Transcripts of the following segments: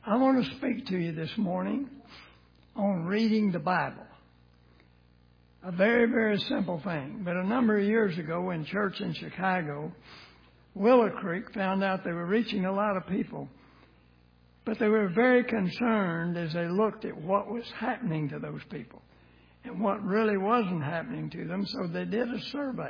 I want to speak to you this morning on reading the Bible. A very, very simple thing. But a number of years ago in church in Chicago, Willow Creek found out they were reaching a lot of people. But they were very concerned as they looked at what was happening to those people and what really wasn't happening to them. So they did a survey.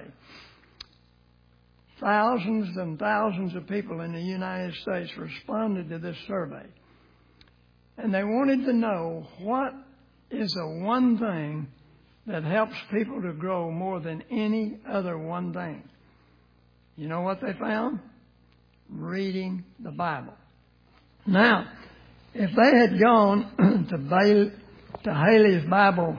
Thousands and thousands of people in the United States responded to this survey. And they wanted to know what is the one thing that helps people to grow more than any other one thing. You know what they found? Reading the Bible. Now, if they had gone to Haley's Bible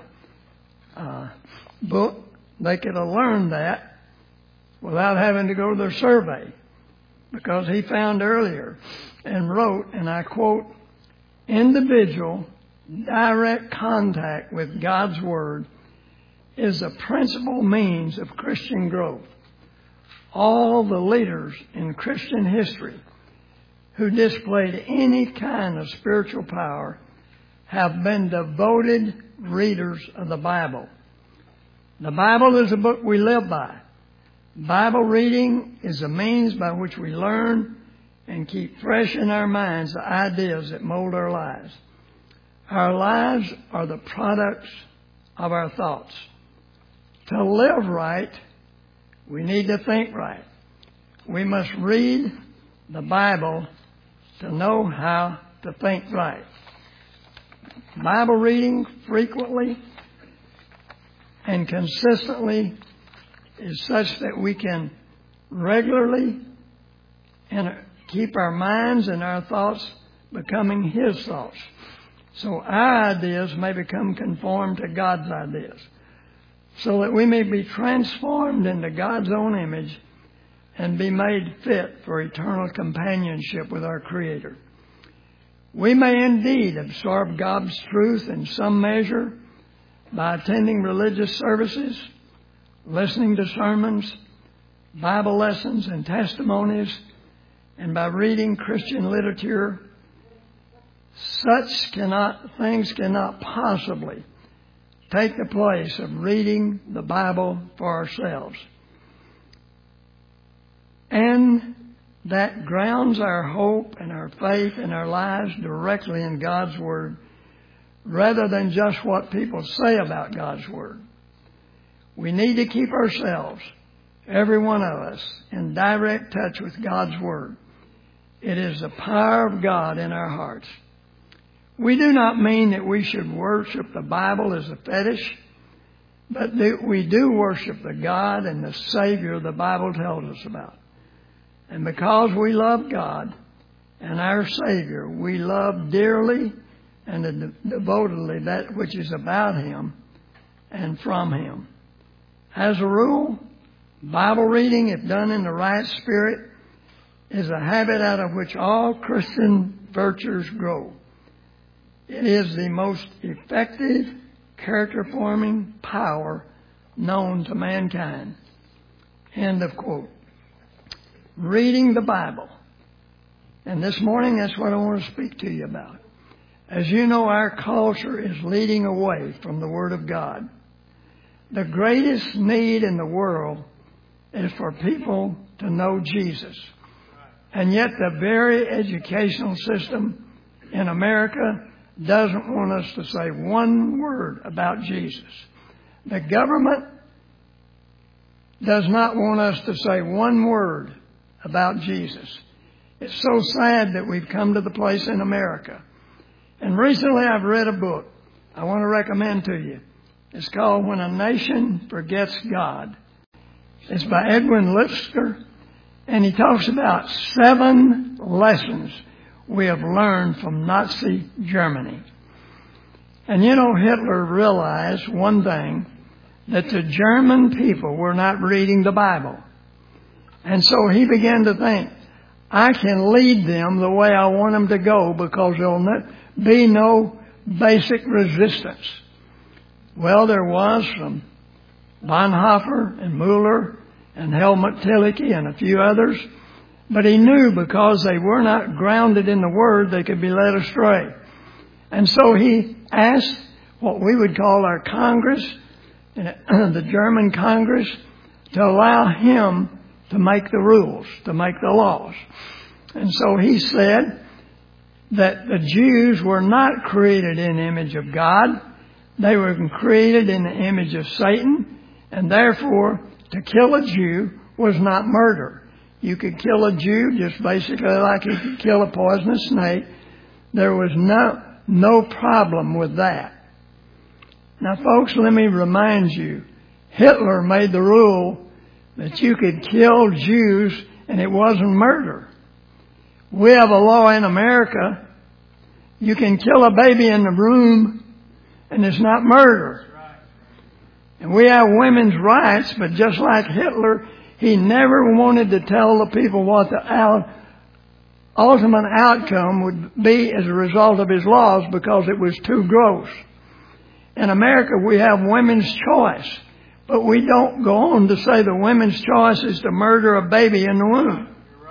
book, they could have learned that without having to go to their survey, because he found earlier and wrote, and I quote, "Individual direct contact with God's Word is the principal means of Christian growth. All the leaders in Christian history who displayed any kind of spiritual power have been devoted readers of the Bible. The Bible is a book we live by. Bible reading is a means by which we learn and keep fresh in our minds the ideas that mold our lives. Our lives are the products of our thoughts. To live right, we need to think right. We must read the Bible to know how to think right." Bible reading frequently and consistently is such that we can regularly keep our minds and our thoughts becoming His thoughts. So our ideas may become conformed to God's ideas, so that we may be transformed into God's own image and be made fit for eternal companionship with our Creator. We may indeed absorb God's truth in some measure by attending religious services, listening to sermons, Bible lessons and testimonies, and by reading Christian literature. Such things cannot possibly take the place of reading the Bible for ourselves. And that grounds our hope and our faith and our lives directly in God's Word, rather than just what people say about God's Word. We need to keep ourselves, every one of us, in direct touch with God's Word. It is the power of God in our hearts. We do not mean that we should worship the Bible as a fetish, but that we do worship the God and the Savior the Bible tells us about. And because we love God and our Savior, we love dearly and devotedly that which is about Him and from Him. As a rule, Bible reading, if done in the right spirit, is a habit out of which all Christian virtues grow. It is the most effective character-forming power known to mankind. End of quote. Reading the Bible. And this morning, that's what I want to speak to you about. As you know, our culture is leading away from the Word of God. The greatest need in the world is for people to know Jesus. And yet the very educational system in America doesn't want us to say one word about Jesus. The government does not want us to say one word about Jesus. It's so sad that we've come to the place in America. And recently I've read a book I want to recommend to you. It's called When a Nation Forgets God. It's by Edwin Lipsker, and he talks about 7 lessons we have learned from Nazi Germany. And you know, Hitler realized one thing, that the German people were not reading the Bible. And so he began to think, I can lead them the way I want them to go, because there'll be no basic resistance. Well, there was from Bonhoeffer and Mueller and Helmut Tillich and a few others. But he knew because they were not grounded in the Word, they could be led astray. And so he asked what we would call our Congress, the German Congress, to allow him to make the rules, to make the laws. And so he said that the Jews were not created in the image of God. They were created in the image of Satan, and therefore to kill a Jew was not murder. You could kill a Jew just basically like you could kill a poisonous snake. There was no problem with that. Now, folks, let me remind you, Hitler made the rule that you could kill Jews and it wasn't murder. We have a law in America. You can kill a baby in the room and it's not murder. And we have women's rights, but just like Hitler, he never wanted to tell the people what the ultimate outcome would be as a result of his laws because it was too gross. In America, we have women's choice, but we don't go on to say the women's choice is to murder a baby in the womb.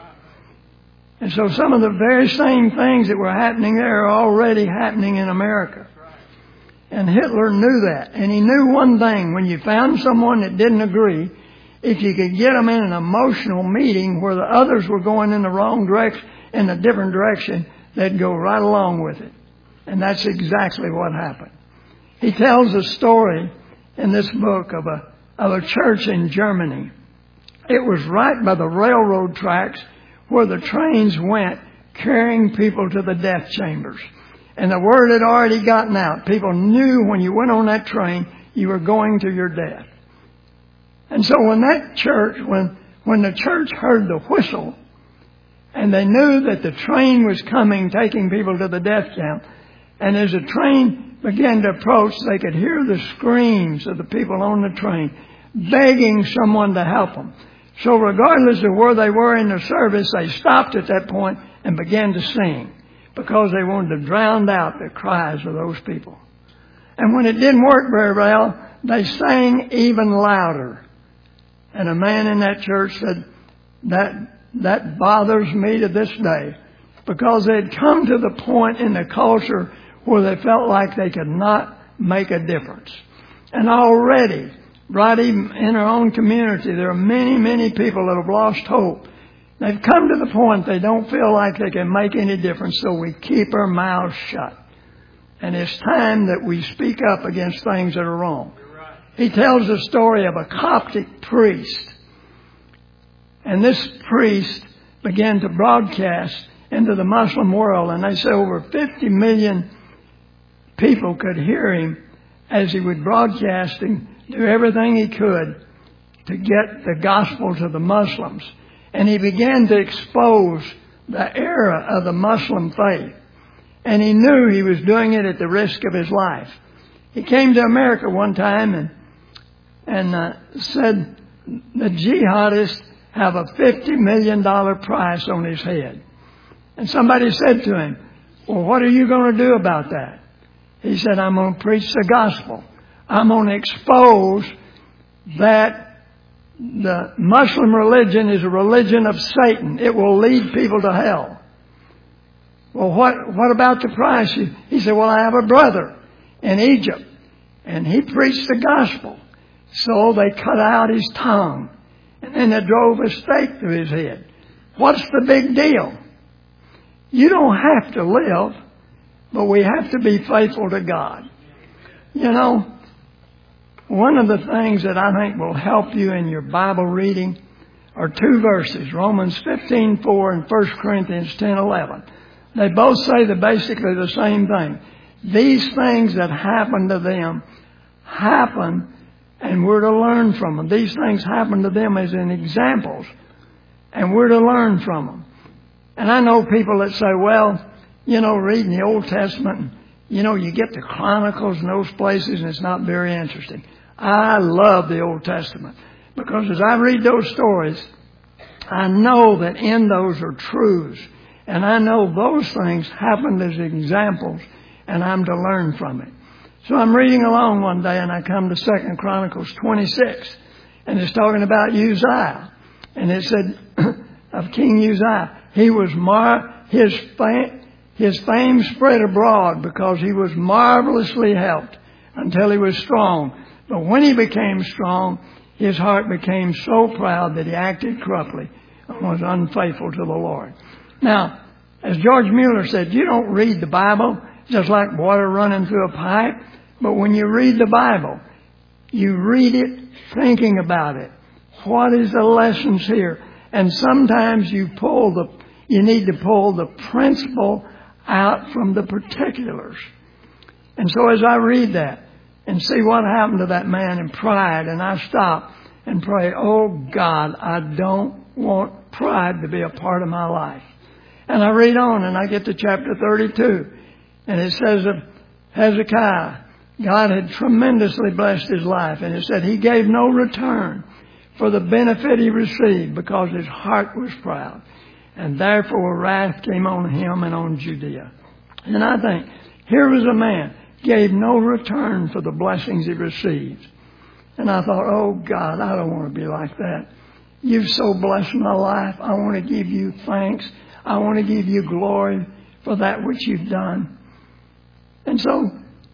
And so some of the very same things that were happening there are already happening in America. And Hitler knew that. And he knew one thing. When you found someone that didn't agree, if you could get them in an emotional meeting where the others were going in the wrong direction, in a different direction, they'd go right along with it. And that's exactly what happened. He tells a story in this book of a church in Germany. It was right by the railroad tracks where the trains went carrying people to the death chambers. And the word had already gotten out. People knew when you went on that train, you were going to your death. And so when that church, when the church heard the whistle, and they knew that the train was coming, taking people to the death camp, and as the train began to approach, they could hear the screams of the people on the train, begging someone to help them. So regardless of where they were in the service, they stopped at that point and began to sing because they wanted to drown out the cries of those people. And when it didn't work very well, they sang even louder. And a man in that church said, that bothers me to this day because they had come to the point in the culture where they felt like they could not make a difference. And already, right even in our own community, there are many, many people that have lost hope. They've come to the point they don't feel like they can make any difference, so we keep our mouths shut. And it's time that we speak up against things that are wrong. He tells the story of a Coptic priest. And this priest began to broadcast into the Muslim world, and they say over 50 million people could hear him as he would broadcast and do everything he could to get the gospel to the Muslims. And he began to expose the error of the Muslim faith. And he knew he was doing it at the risk of his life. He came to America one time and said the jihadists have a $50 million price on his head. And somebody said to him, well, what are you going to do about that? He said, I'm going to preach the gospel. I'm going to expose that the Muslim religion is a religion of Satan. It will lead people to hell. Well, what about the price? He said, well, I have a brother in Egypt, and he preached the gospel. So they cut out his tongue, and then they drove a stake through his head. What's the big deal? You don't have to live, but we have to be faithful to God. You know, one of the things that I think will help you in your Bible reading are two verses, Romans 15:4 and 1 Corinthians 10:11. They both say basically the same thing. These things that happen to them happen, and we're to learn from them. These things happen to them as in examples, and we're to learn from them. And I know people that say, well, you know, reading the Old Testament, you know, you get the Chronicles and those places, and it's not very interesting. I love the Old Testament because as I read those stories, I know that in those are truths. And I know those things happened as examples, and I'm to learn from it. So I'm reading along one day, and I come to 2 Chronicles 26, and it's talking about Uzziah. And it said, of King Uzziah. He was his fame spread abroad because he was marvelously helped until he was strong. But when he became strong, his heart became so proud that he acted corruptly and was unfaithful to the Lord. Now, as George Mueller said, you don't read the Bible just like water running through a pipe. But when you read the Bible, you read it thinking about it. What is the lessons here? And sometimes you need to pull the principle out from the particulars. And so as I read that and see what happened to that man in pride, and I stop and pray, oh God, I don't want pride to be a part of my life. And I read on and I get to chapter 32. And it says of Hezekiah, God had tremendously blessed his life. And it said he gave no return for the benefit he received because his heart was proud. And therefore wrath came on him and on Judea. And I think, here was a man, gave no return for the blessings he received. And I thought, oh God, I don't want to be like that. You've so blessed my life. I want to give you thanks. I want to give you glory for that which you've done. And so,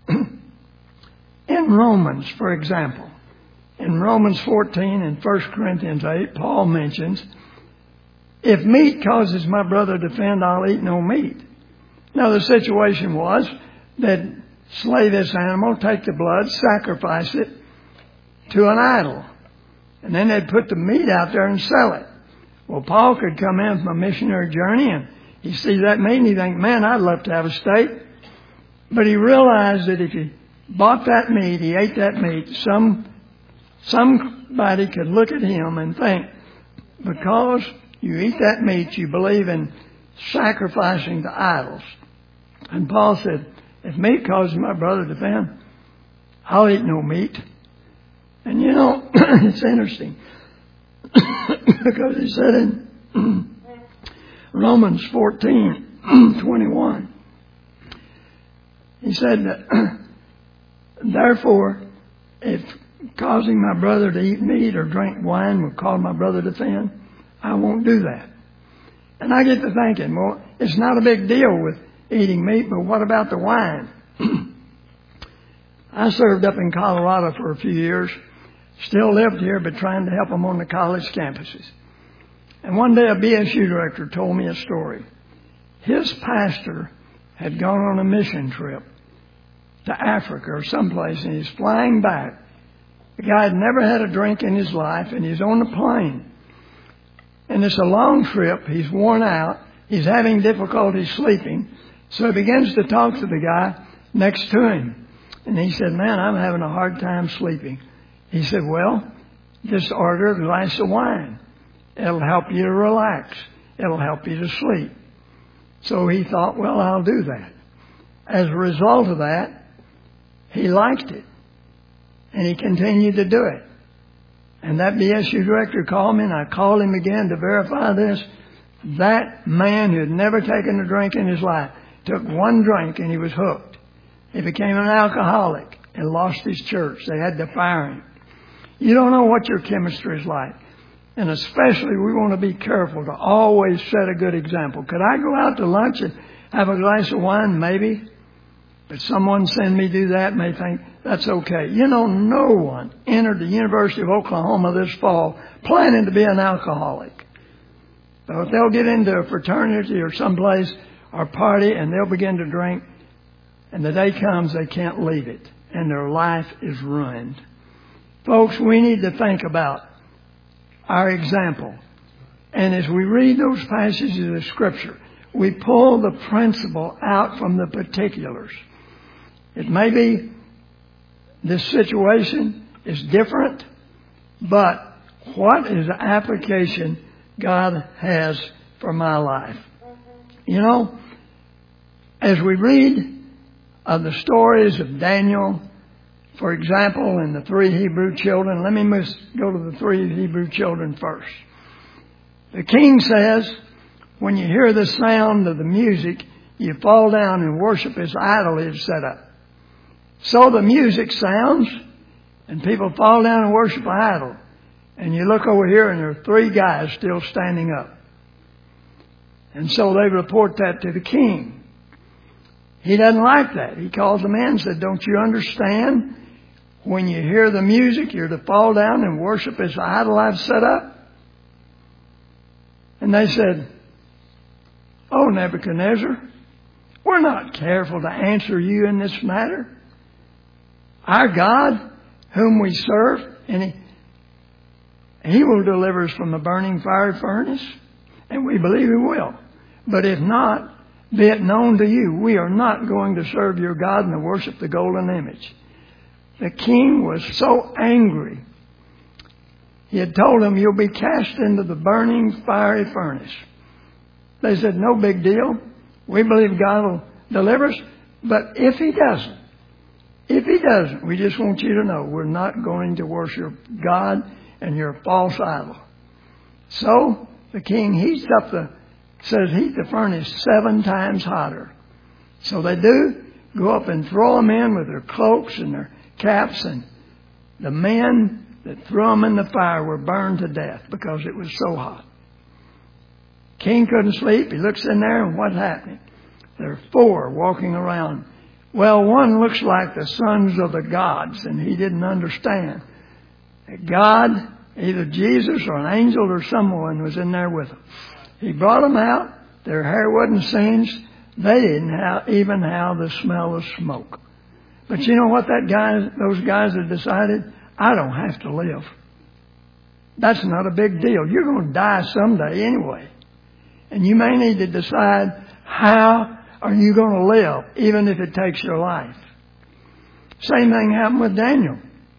in Romans, for example, in Romans 14 and 1 Corinthians 8, Paul mentions, if meat causes my brother to offend, I'll eat no meat. Now the situation was that slay this animal, take the blood, sacrifice it to an idol. And then they'd put the meat out there and sell it. Well, Paul could come in from a missionary journey and he sees that meat and he thinks, man, I'd love to have a steak. But he realized that if he bought that meat, he ate that meat, somebody could look at him and think, because you eat that meat, you believe in sacrificing to idols. And Paul said, if meat causes my brother to offend, I'll eat no meat. And you know, it's interesting. Because he said in Romans 14:21, he said that, therefore, if causing my brother to eat meat or drink wine will cause my brother to offend, I won't do that. And I get to thinking, well, it's not a big deal with eating meat, but what about the wine? I served up in Colorado for a few years, still lived here, but trying to help them on the college campuses. And one day a BSU director told me a story. His pastor had gone on a mission trip to Africa or someplace, and he's flying back. The guy had never had a drink in his life, and he's on the plane. And it's a long trip. He's worn out. He's having difficulty sleeping. So he begins to talk to the guy next to him. And he said, man, I'm having a hard time sleeping. He said, well, just order a glass of wine. It'll help you to relax. It'll help you to sleep. So he thought, well, I'll do that. As a result of that, he liked it. And he continued to do it. And that BSU director called me, and I called him again to verify this. That man who had never taken a drink in his life took one drink and he was hooked. He became an alcoholic and lost his church. They had to fire him. You don't know what your chemistry is like. And especially we want to be careful to always set a good example. Could I go out to lunch and have a glass of wine? Maybe. But someone send me do that may think that's okay. You know, no one entered the University of Oklahoma this fall planning to be an alcoholic. So if they'll get into a fraternity or someplace or party and they'll begin to drink, and the day comes they can't leave it, and their life is ruined. Folks, we need to think about our example. And as we read those passages of Scripture, we pull the principle out from the particulars. It may be this situation is different, but what is the application God has for my life? You know, as we read of the stories of Daniel, for example, and the three Hebrew children, let me go to the three Hebrew children first. The king says, when you hear the sound of the music, you fall down and worship his idol he has set up. So the music sounds, and people fall down and worship an idol. And you look over here, and there are three guys still standing up. And so they report that to the king. He doesn't like that. He calls them in and said, don't you understand? When you hear the music, you're to fall down and worship this idol I've set up. And they said, oh, Nebuchadnezzar, we're not careful to answer you in this matter. Our God, whom we serve, and He will deliver us from the burning fiery furnace, and we believe He will. But if not, be it known to you, we are not going to serve your God and to worship the golden image. The king was so angry. He had told them, you'll be cast into the burning fiery furnace. They said, no big deal. We believe God will deliver us. But if He doesn't, we just want you to know we're not going to worship God and your false idol. So the king heats the furnace 7 times hotter. So they do go up and throw them in with their cloaks and their caps, and the men that threw them in the fire were burned to death because it was so hot. King couldn't sleep. He looks in there, and what's happening? There are 4 walking around. Well, one looks like the sons of the gods, and he didn't understand that God, either Jesus or an angel or someone, was in there with them. He brought them out. Their hair wasn't singed. They didn't even have the smell of smoke. But you know what those guys had decided? I don't have to live. That's not a big deal. You're going to die someday anyway. And you may need to decide how are you going to live, even if it takes your life. Same thing happened with Daniel.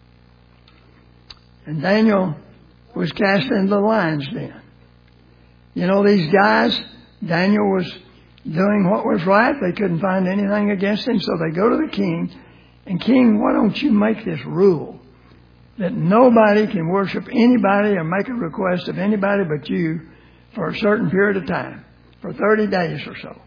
And Daniel was cast into the lion's den. You know, these guys, Daniel was doing what was right. They couldn't find anything against him, so they go to the king. And king, why don't you make this rule that nobody can worship anybody or make a request of anybody but you for a certain period of time, for 30 days or so.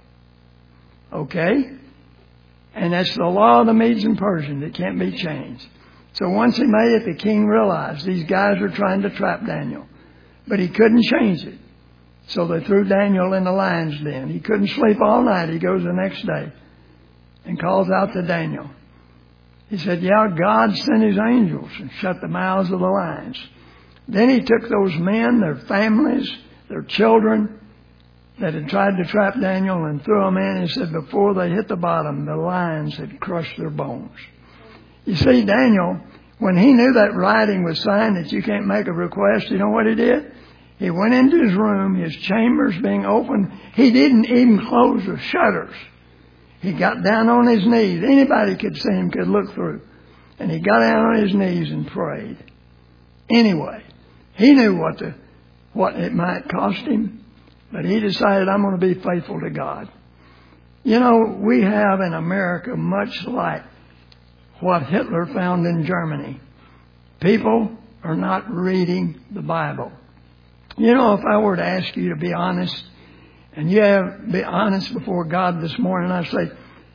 Okay? And that's the law of the Medes and Persians. It can't be changed. So once he made it, the king realized these guys are trying to trap Daniel. But he couldn't change it. So they threw Daniel in the lion's den. He couldn't sleep all night. He goes the next day and calls out to Daniel. He said, yeah, God sent His angels and shut the mouths of the lions. Then he took those men, their families, their children that had tried to trap Daniel and threw them in. He said before they hit the bottom, the lions had crushed their bones. You see, Daniel, when he knew that writing was signed that you can't make a request, you know what he did? He went into his room, his chambers being opened. He didn't even close the shutters. He got down on his knees. Anybody could see him, could look through. And he got down on his knees and prayed. Anyway, he knew what it might cost him, but he decided, I'm going to be faithful to God. You know, we have in America much like what Hitler found in Germany. People are not reading the Bible. You know, if I were to ask you to be honest, and be honest before God this morning, I say,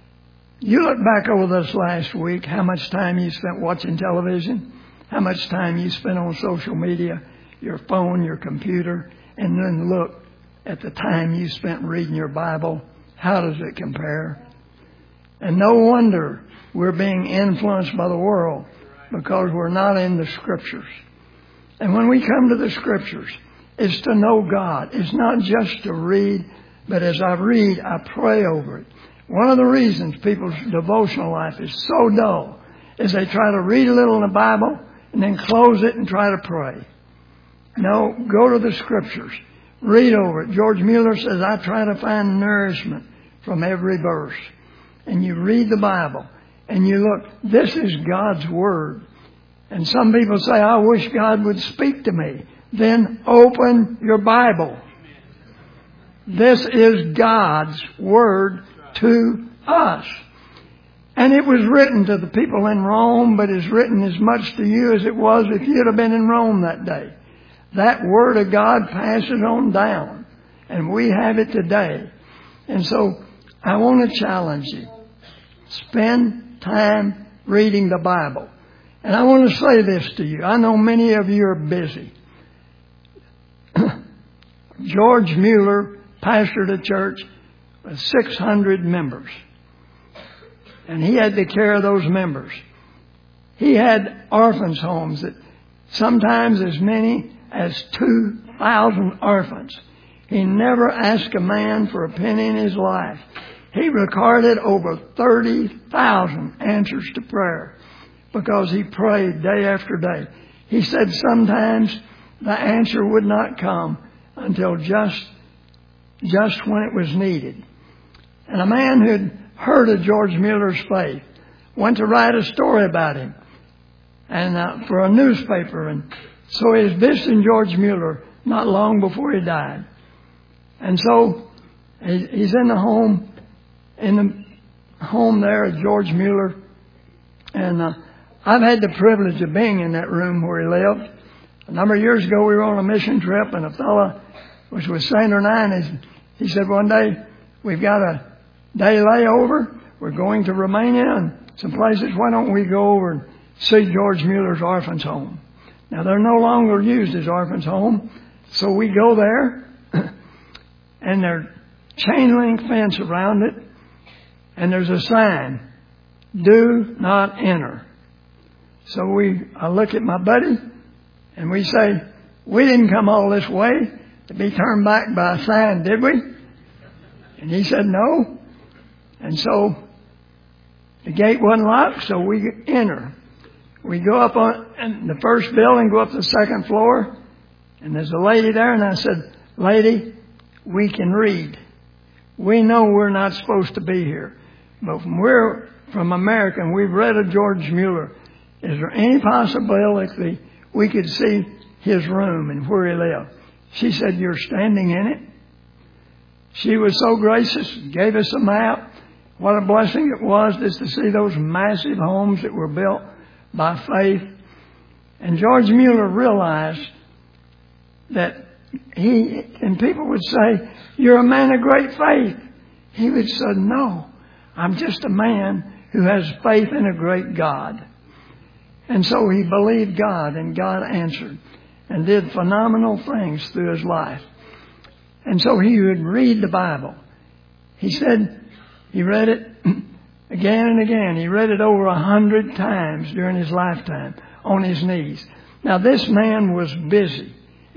you look back over this last week, how much time you spent watching television, how much time you spent on social media, your phone, your computer, and then look at the time you spent reading your Bible. How does it compare? And no wonder we're being influenced by the world because we're not in the Scriptures. And when we come to the Scriptures, it's to know God. It's not just to read, but as I read, I pray over it. One of the reasons people's devotional life is so dull is they try to read a little in the Bible and then close it and try to pray. No, go to the Scriptures. Read over it. George Mueller says, I try to find nourishment from every verse. And you read the Bible and you look, this is God's Word. And some people say, I wish God would speak to me. Then open your Bible. This is God's Word to us. And it was written to the people in Rome, but it's written as much to you as it was if you'd have been in Rome that day. That Word of God passes on down. And we have it today. And so I want to challenge you. Spend time reading the Bible. And I want to say this to you. I know many of you are busy. George Mueller pastored a church with 600 members. And he had to care of those members. He had orphans' homes that sometimes as many as 2,000 orphans. He never asked a man for a penny in his life. He recorded over 30,000 answers to prayer because he prayed day after day. He said sometimes the answer would not come until just when it was needed. And a man who'd heard of George Mueller's faith went to write a story about him and for a newspaper. And so he was visiting George Mueller not long before he died. And so he's in the home there at George Mueller. And I've had the privilege of being in that room where he lived. A number of years ago, we were on a mission trip, and a fellow was with Saint Hernani. He said one day, we've got a day layover. We're going to Romania and some places. Why don't we go over and see George Mueller's orphans' home? Now, they're no longer used as orphans' home. So we go there, and there's chain link fence around it, and there's a sign, "Do not enter." So I look at my buddy, and we say, "We didn't come all this way to be turned back by a sign, did we?" And he said, "No." And so the gate wasn't locked, so we enter. We go up on the first building, go up the second floor, and there's a lady there, and I said, "Lady, we can read. We know we're not supposed to be here, but we're from America and we've read of George Mueller. Is there any possibility we could see his room and where he lived?" She said, "You're standing in it." She was so gracious, gave us a map. What a blessing it was just to see those massive homes that were built by faith. And George Mueller realized that and people would say, "You're a man of great faith." He would say, "No, I'm just a man who has faith in a great God." And so he believed God, and God answered and did phenomenal things through his life. And so he would read the Bible. He said he read it again and again. He read it over 100 times during his lifetime on his knees. Now this man was busy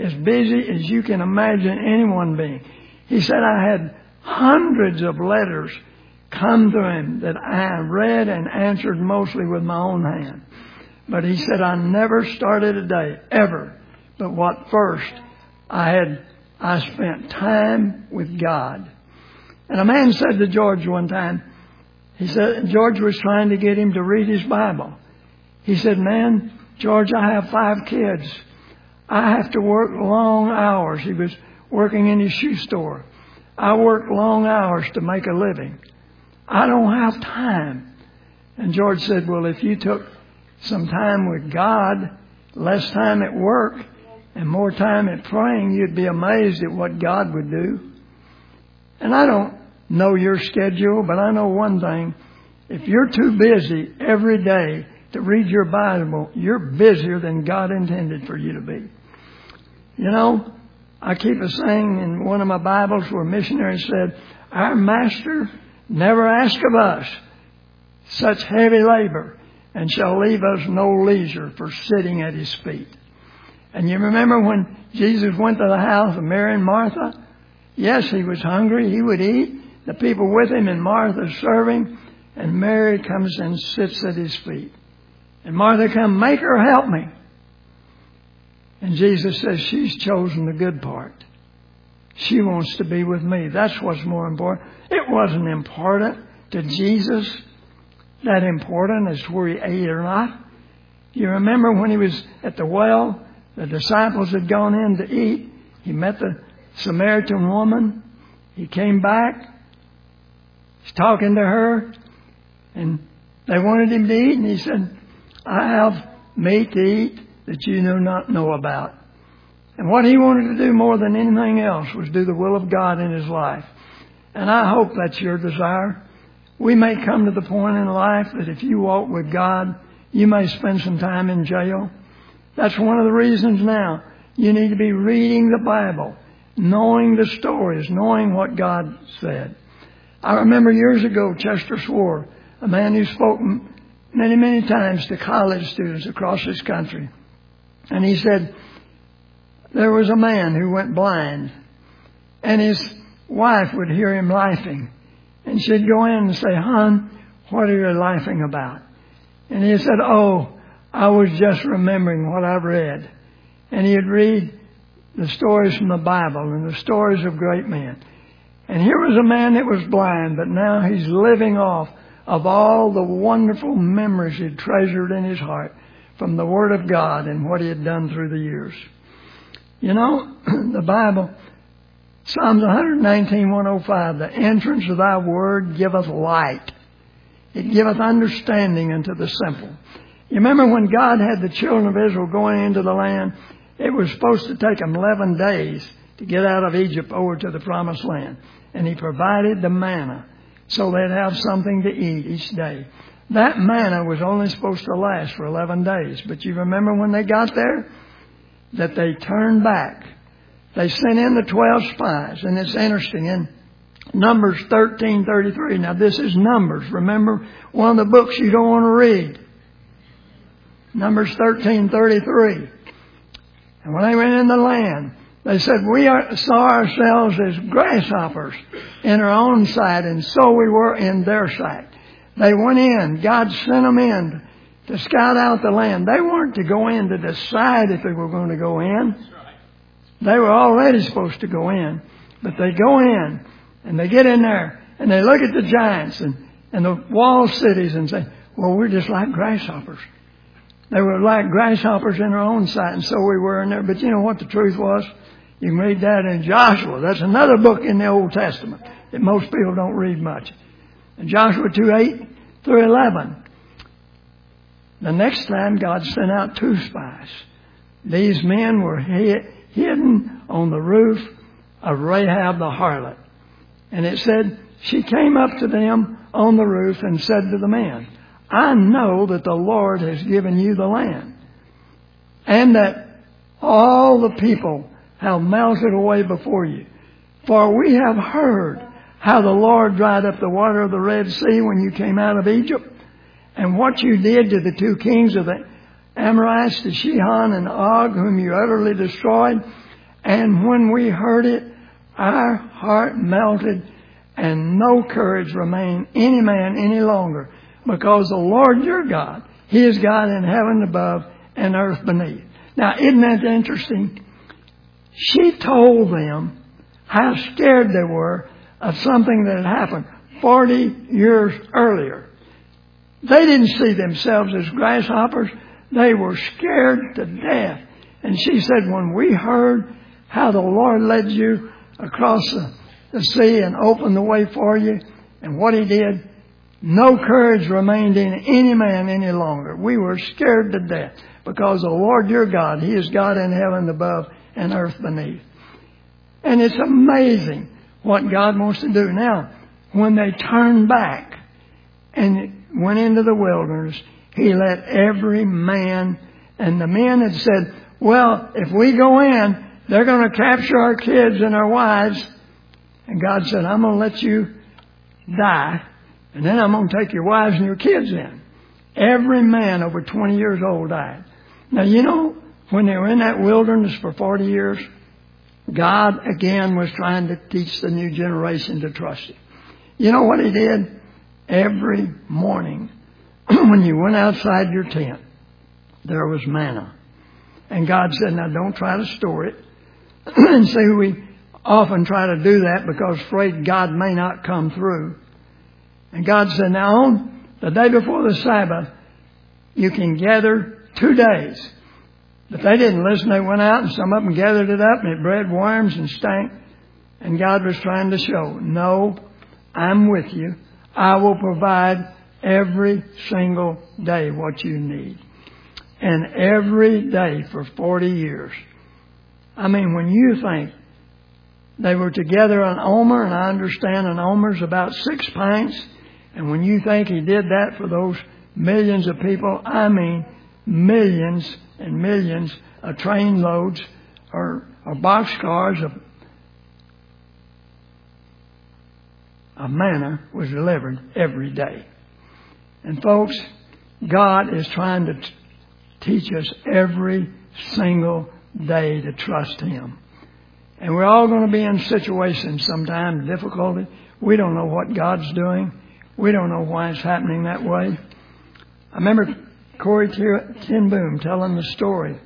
as you can imagine anyone being. He said, "I had hundreds of letters come to him that I read and answered mostly with my own hand." But he said, "I never started a day, ever, but what first I spent time with God." And a man said to George one time, he said, George was trying to get him to read his Bible. He said, "Man, George, I have 5 kids. I have to work long hours." He was working in his shoe store. "I work long hours to make a living. I don't have time." And George said, "Well, if you took some time with God, less time at work, and more time at praying, you'd be amazed at what God would do." And I don't know your schedule, but I know one thing. If you're too busy every day to read your Bible, you're busier than God intended for you to be. You know, I keep a saying in one of my Bibles where a missionary said, "Our Master never asked of us such heavy labor, and shall leave us no leisure for sitting at his feet." And you remember when Jesus went to the house of Mary and Martha? Yes, he was hungry. He would eat. The people with him, and Martha serving. And Mary comes and sits at his feet. And Martha comes, "Make her help me." And Jesus says, "She's chosen the good part. She wants to be with me." That's what's more important. It wasn't important to Jesus, that important as to where he ate or not. You remember when he was at the well, the disciples had gone in to eat. He met the Samaritan woman. He came back. He's talking to her. And they wanted him to eat. And he said, "I have meat to eat that you do not know about." And what he wanted to do more than anything else was do the will of God in his life. And I hope that's your desire. We may come to the point in life that if you walk with God, you may spend some time in jail. That's one of the reasons now you need to be reading the Bible knowing the stories, knowing what God said. I remember years ago, Chester Swore, a man who spoke many, many times to college students across this country. And he said there was a man who went blind, and his wife would hear him laughing. And she'd go in and say, "Hon, what are you laughing about?" And he said, "Oh, I was just remembering what I read." And he'd read the stories from the Bible and the stories of great men. And here was a man that was blind, but now he's living off of all the wonderful memories he'd treasured in his heart from the Word of God and what he had done through the years. You know, the Bible, Psalms 119:105, the entrance of thy word giveth light. It giveth understanding unto the simple. You remember when God had the children of Israel going into the land, it was supposed to take them 11 days to get out of Egypt over to the promised land. And He provided the manna so they'd have something to eat each day. That manna was only supposed to last for 11 days. But you remember when they got there? That they turned back. They sent in the 12 spies. And it's interesting. In Numbers 13:33. Now this is Numbers. Remember, one of the books you don't want to read. Numbers 13:33. And when they went in the land, they said, "We saw ourselves as grasshoppers in our own sight, and so we were in their sight." They went in. God sent them in to scout out the land. They weren't to go in to decide if they were going to go in. They were already supposed to go in. But they go in, and they get in there, and they look at the giants and the walled cities and say, "Well, we're just like grasshoppers." They were like grasshoppers in their own sight, and so we were in there. But you know what the truth was? You can read that in Joshua. That's another book in the Old Testament that most people don't read much. In Joshua 2:8-11. The next time God sent out 2 spies. These men were hidden on the roof of Rahab the harlot. And it said, she came up to them on the roof and said to the men, "I know that the Lord has given you the land, and that all the people have melted away before you. For we have heard how the Lord dried up the water of the Red Sea when you came out of Egypt, and what you did to the 2 kings of the Amorites, to Sihon and Og, whom you utterly destroyed. And when we heard it, our heart melted, and no courage remained any man any longer, because the Lord your God, He is God in heaven above and earth beneath." Now, isn't that interesting? She told them how scared they were of something that had happened 40 years earlier. They didn't see themselves as grasshoppers. They were scared to death. And she said, "When we heard how the Lord led you across the sea and opened the way for you, and what He did, no courage remained in any man any longer. We were scared to death, because the Lord your God, He is God in heaven above and earth beneath." And it's amazing what God wants to do. Now, when they turned back and went into the wilderness, He let every man, and the men had said, "Well, if we go in, they're going to capture our kids and our wives." And God said, "I'm going to let you die, and then I'm going to take your wives and your kids in." Every man over 20 years old died. Now, you know, when they were in that wilderness for 40 years, God again was trying to teach the new generation to trust Him. You know what He did? Every morning, when you went outside your tent, there was manna. And God said, "Now don't try to store it." And see, we often try to do that because afraid God may not come through. And God said, "Now on the day before the Sabbath, you can gather 2 days." But they didn't listen. They went out, and some of them gathered it up, and it bred worms and stank. And God was trying to show, "No, I'm with you. I will provide every single day what you need." And every day for 40 years. I mean, when you think they were together an omer, and I understand an omer's about 6 pints, and when you think He did that for those millions of people, I mean millions and millions of train loads or boxcars of of manna was delivered every day. And folks, God is trying to teach us every single day to trust Him. And we're all going to be in situations sometimes, difficulty. We don't know what God's doing. We don't know why it's happening that way. I remember Corey Ten Boom telling the story.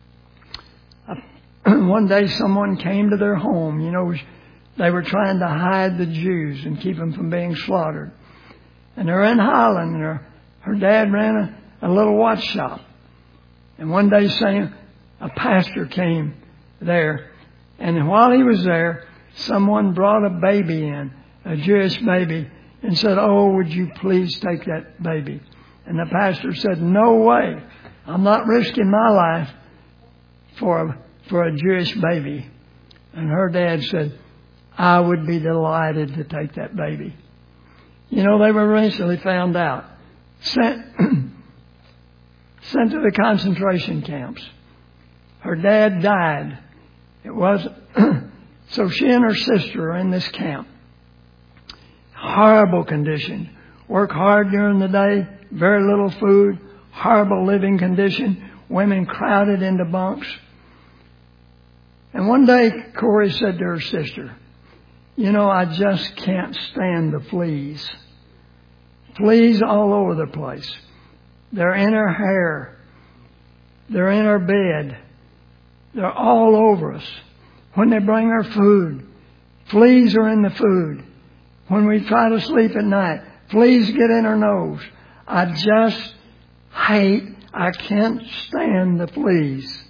One day someone came to their home. You know, they were trying to hide the Jews and keep them from being slaughtered. And they're in Holland, and her dad ran a little watch shop. And one day a pastor came there. And while he was there, someone brought a baby in, a Jewish baby, and said, "Oh, would you please take that baby?" And the pastor said, "No way. I'm not risking my life for a Jewish baby." And her dad said, "I would be delighted to take that baby." You know, they were recently found out, sent to the concentration camps. Her dad died. It was so she and her sister are in this camp. Horrible condition. Work hard during the day, very little food, horrible living condition, women crowded into bunks. And one day Corey said to her sister, "You know, I just can't stand the fleas. Fleas all over the place. They're in her hair. They're in her bed. They're all over us. When they bring her food, fleas are in the food. When we try to sleep at night, fleas get in her nose. I can't stand the fleas."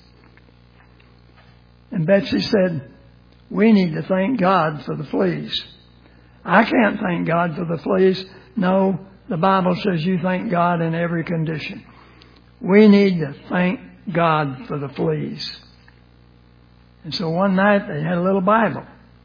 And Betsy said, "We need to thank God for the fleas." "I can't thank God for the fleas." "No, the Bible says you thank God in every condition." We need to thank God for the fleas. And so one night they had a little Bible.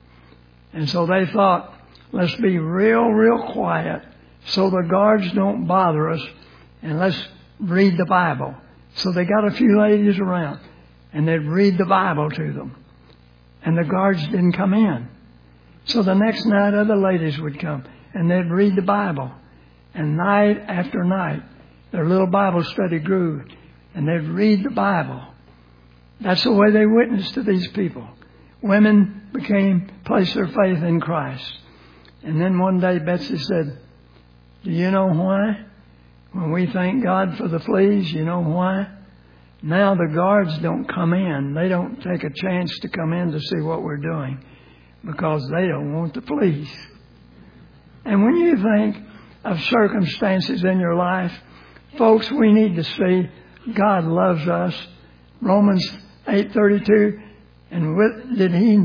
And so they thought, let's be real quiet so the guards don't bother us, and let's read the Bible. So they got a few ladies around, and they'd read the Bible to them. And the guards didn't come in. So the next night other ladies would come, and they'd read the Bible. And night after night, their little Bible study grew, and they'd read the Bible. That's the way they witnessed to these people. Women placed their faith in Christ. And then one day Betsy said, "Do you know why? When we thank God for the fleas, you know why? Now the guards don't come in. They don't take a chance to come in to see what we're doing because they don't want the fleas." And when you think of circumstances in your life, folks, we need to see God loves us. Romans 8:32, and did He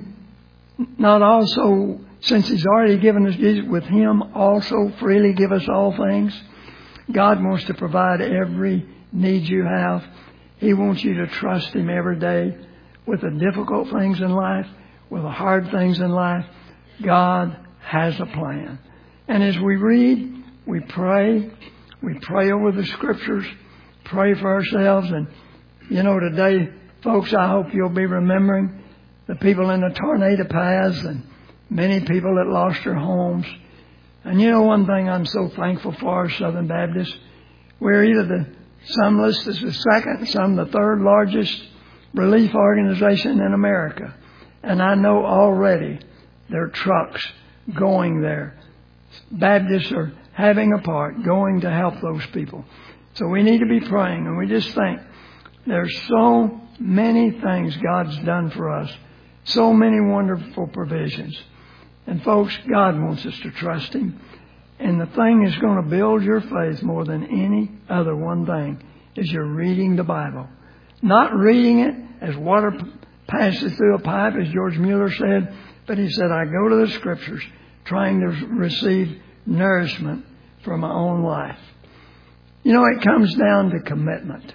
not also, since He's already given us Jesus, with Him also freely give us all things? God wants to provide every need you have. He wants you to trust Him every day with the difficult things in life, with the hard things in life. God has a plan. And as we read, we pray over the Scriptures, pray for ourselves. And, you know, today, folks, I hope you'll be remembering the people in the tornado paths and many people that lost their homes. And you know one thing I'm so thankful for, Southern Baptists, we're either some listed as the second, some the third largest relief organization in America. And I know already there are trucks going there. Baptists are having a part going to help those people. So we need to be praying, and we just think there's so many things God's done for us, so many wonderful provisions. And folks, God wants us to trust Him. And the thing that's going to build your faith more than any other one thing is you're reading the Bible. Not reading it as water passes through a pipe, as George Mueller said, but he said, I go to the Scriptures trying to receive nourishment for my own life. You know, it comes down to commitment.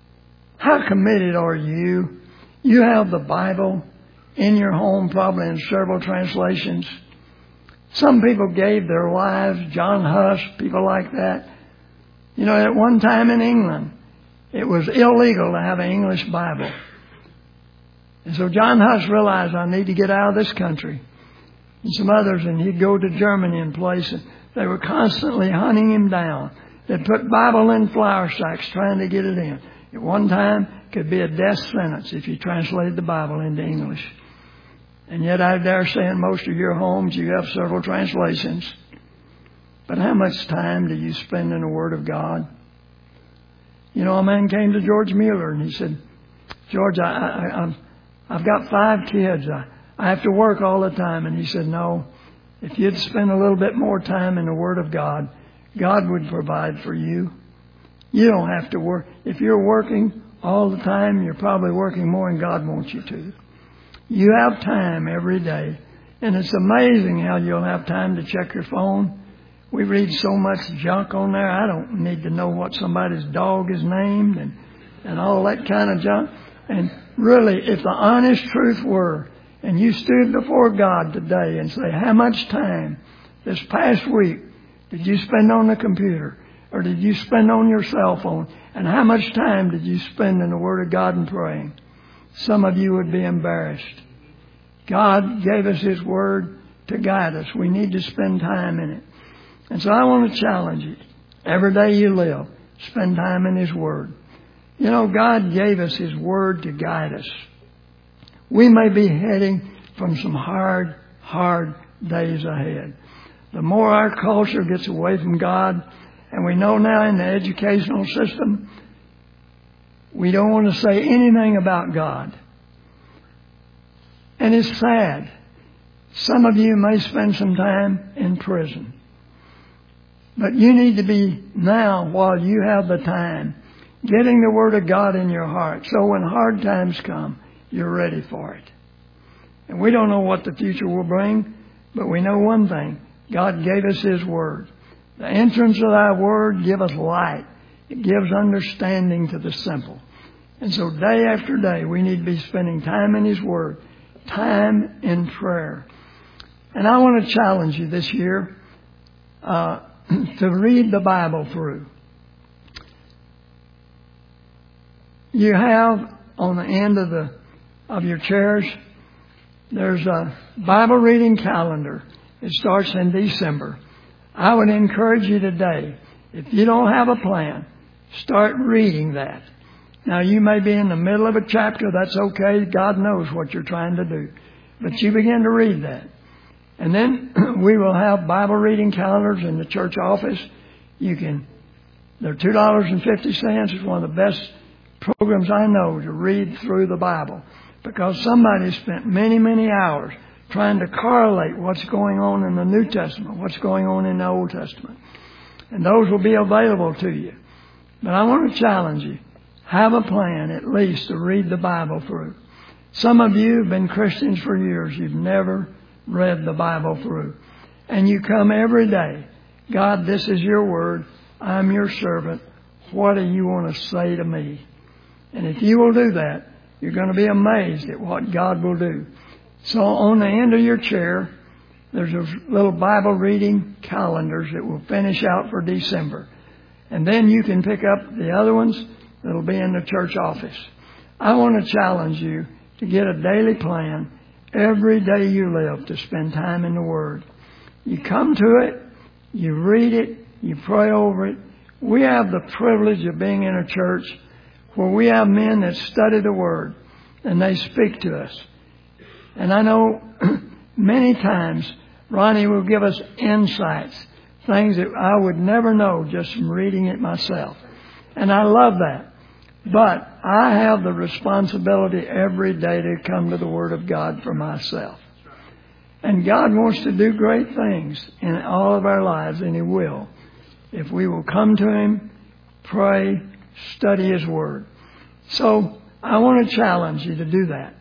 How committed are you? You have the Bible in your home, probably in several translations. Some people gave their lives, John Huss, people like that. You know, at one time in England, it was illegal to have an English Bible. And so John Huss realized, I need to get out of this country. and some others, and he'd go to Germany and places. They were constantly hunting him down. They'd put Bible in flour sacks trying to get it in. At one time, it could be a death sentence if you translated the Bible into English. And yet I dare say in most of your homes you have several translations. But how much time do you spend in the Word of God? You know, a man came to George Mueller and he said, George, I've got 5 kids. I have to work all the time. And he said, no, if you'd spend a little bit more time in the Word of God, God would provide for you. You don't have to work. If you're working all the time, you're probably working more than God wants you to. You have time every day. And it's amazing how you'll have time to check your phone. We read so much junk on there. I don't need to know what somebody's dog is named and all that kind of junk. And really, if the honest truth were, and you stood before God today and say, how much time this past week did you spend on the computer? Or did you spend on your cell phone? And how much time did you spend in the Word of God and praying? Some of you would be embarrassed. God gave us His Word to guide us. We need to spend time in it. And so I want to challenge you. Every day you live, spend time in His Word. You know, God gave us His Word to guide us. We may be heading from some hard days ahead. The more our culture gets away from God, and we know now in the educational system, we don't want to say anything about God. And it's sad. Some of you may spend some time in prison. But you need to be now, while you have the time, getting the Word of God in your heart. So when hard times come, you're ready for it. And we don't know what the future will bring, but we know one thing. God gave us His Word. The entrance of Thy Word give us light. It gives understanding to the simple. And so day after day, we need to be spending time in His Word, time in prayer. And I want to challenge you this year to read the Bible through. You have on the end of your chairs, there's a Bible reading calendar. It starts in December. I would encourage you today, if you don't have a plan, start reading that. Now, you may be in the middle of a chapter. That's okay. God knows what you're trying to do. But you begin to read that. And then we will have Bible reading calendars in the church office. They're $2.50. It's one of the best programs I know to read through the Bible. Because somebody spent many, many hours trying to correlate what's going on in the New Testament, what's going on in the Old Testament. And those will be available to you. But I want to challenge you. Have a plan, at least, to read the Bible through. Some of you have been Christians for years. You've never read the Bible through. And you come every day. God, this is your word. I'm your servant. What do you want to say to me? And if you will do that, you're going to be amazed at what God will do. So on the end of your chair, there's those little Bible reading calendars that will finish out for December. And then you can pick up the other ones that'll be in the church office. I want to challenge you to get a daily plan every day you live to spend time in the Word. You come to it, you read it, you pray over it. We have the privilege of being in a church where we have men that study the Word and they speak to us. And I know many times Ronnie will give us insights, things that I would never know just from reading it myself. And I love that. But I have the responsibility every day to come to the Word of God for myself. And God wants to do great things in all of our lives, and He will, if we will come to Him, pray, study His Word. So I want to challenge you to do that.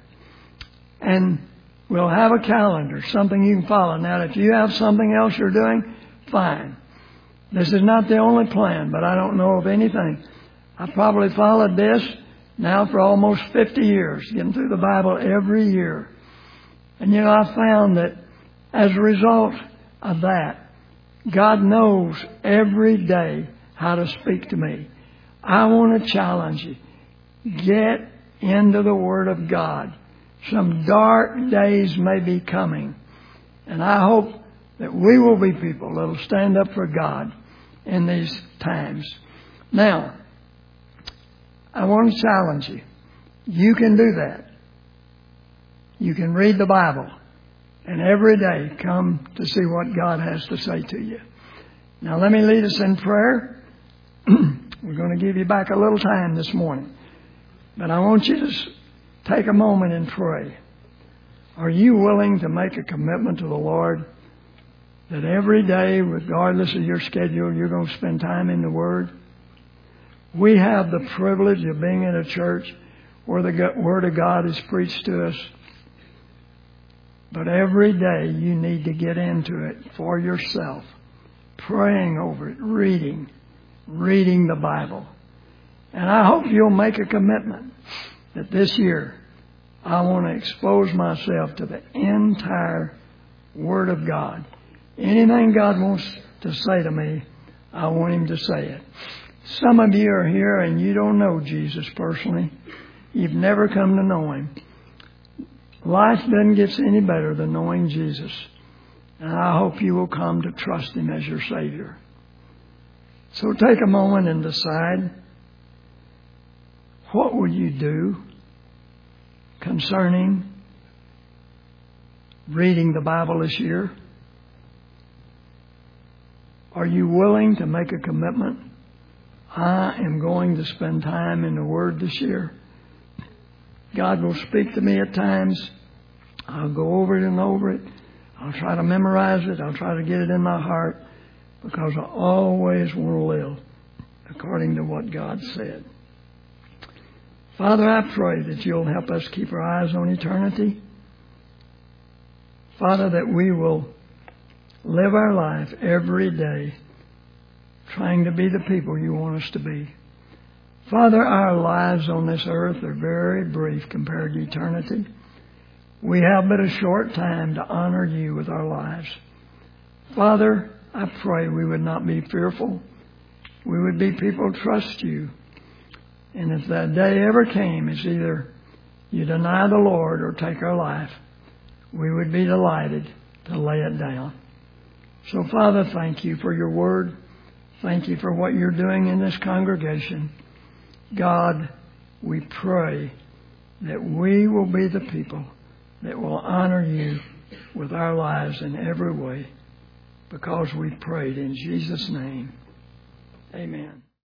And we'll have a calendar, something you can follow. Now, if you have something else you're doing, fine. This is not the only plan, but I don't know of anything. I've probably followed this now for almost 50 years, getting through the Bible every year. And, I found that as a result of that, God knows every day how to speak to me. I want to challenge you. Get into the Word of God. Some dark days may be coming. And I hope that we will be people that will stand up for God in these times. Now, I want to challenge you. You can do that. You can read the Bible and every day come to see what God has to say to you. Now let me lead us in prayer. We're going to give you back a little time this morning. But I want you to take a moment and pray. Are you willing to make a commitment to the Lord that every day, regardless of your schedule, you're going to spend time in the Word? We have the privilege of being in a church where the Word of God is preached to us. But every day you need to get into it for yourself, praying over it, reading the Bible. And I hope you'll make a commitment that this year I want to expose myself to the entire Word of God. Anything God wants to say to me, I want Him to say it. Some of you are here and you don't know Jesus personally. You've never come to know Him. Life doesn't get any better than knowing Jesus. And I hope you will come to trust Him as your Savior. So take a moment and decide, what will you do concerning reading the Bible this year? Are you willing to make a commitment? I am going to spend time in the Word this year. God will speak to me at times. I'll go over it and over it. I'll try to memorize it. I'll try to get it in my heart because I always want to live according to what God said. Father, I pray that you'll help us keep our eyes on eternity. Father, that we will live our life every day trying to be the people you want us to be. Father, our lives on this earth are very brief compared to eternity. We have but a short time to honor you with our lives. Father, I pray we would not be fearful. We would be people who trust you. And if that day ever came, it's either you deny the Lord or take our life, we would be delighted to lay it down. So, Father, thank you for your word. Thank you for what you're doing in this congregation. God, we pray that we will be the people that will honor you with our lives in every way because we prayed in Jesus' name. Amen.